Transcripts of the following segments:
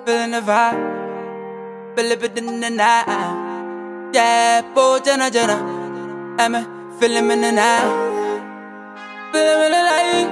feeling the vibe, feel it in the night. Yeah, boy, Jenna, I'm feeling in the night, feeling in the night.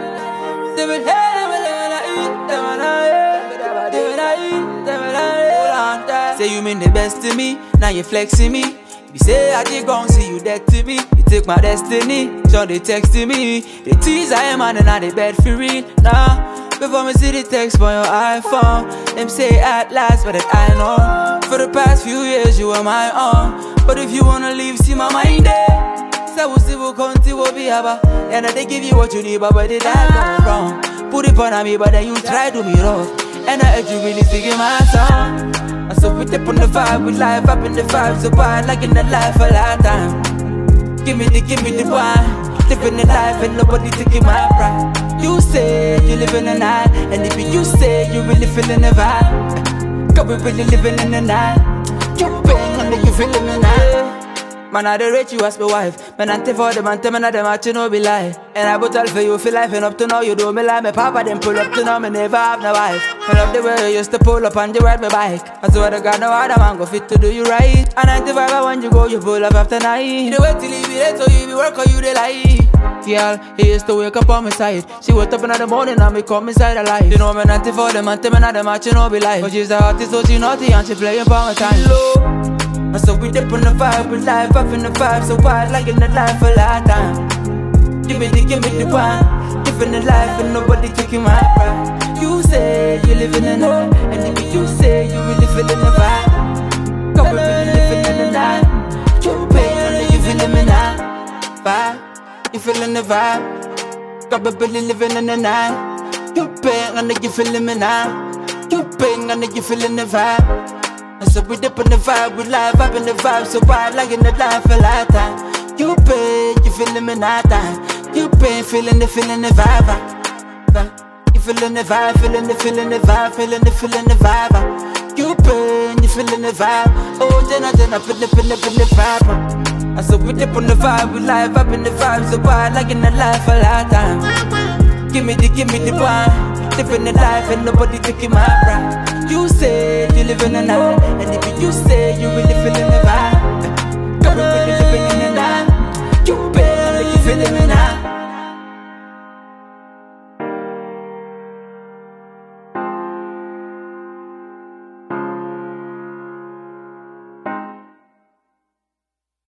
Say you mean the best to me, now you flexing me. You say I did gon' see you dead to me. You take my destiny, so they texting me. They tease I am and now they bed for real. Nah, before me see the text on your iPhone, them say at last, but that I know. For the past few years you were my own, but if you wanna leave, see my mind there. So we'll see what country will be about. And they give you what you need, but where did I go wrong? Put it on me, but then you try to be rough. And I heard you really singing my song. And so we dip on the vibe with life, up in the vibe, so bad like in the life a lifetime. Give me the wine, living the life and nobody taking my pride. You say you live in the night, and if you say you really feeling the vibe, cause we really living in the night. You bang and you feeling the night. Man, I dey rate you as my wife. Man, I take for them and tell me that them at you no be lie. And I put all for you feel life and up to now you do me like my papa them pull up to now me never have no wife. I love the way you used to pull up and you ride my bike. I swear to God no other man go fit to do you right. And 95 when you go you pull up after night. You wait till you be late so you be work or you dey lie. Girl, he used to wake up on my side. She wake up in the morning and me come inside her life. You know me 94 them and tell me that them at you no be lie. But she's the artist so she naughty and she playing for my time low. And so we dip on the vibe with life, up in the vibe, so wild like in the life a lifetime. Give me the wine, living the life and nobody taking my pride. You say you live in the night, and if you say you really feeling the vibe, cause we really living in the night. You pay and you feeling the night, vibe, you feeling the vibe, cause we really living in the night. You pay and you feeling the night, you pay and you feeling the vibe. And so we dip on the vibe with life, up in the vibe, so wild like in the life a lifetime. You pain, you feeling me night time. You pain, feeling the vibe. You feeling the vibe, feeling the vibe, feeling the vibe. You pain, you feeling the vibe. Oh, then I put the vibe. And so we dip on the vibe with life, up in the vibe, so wild like in the life a lifetime. Give me the wine, living the life and nobody taking my pride. You say you live in the night, and if you say you really feeling the vibe, cause we really living in the night. You better you feeling the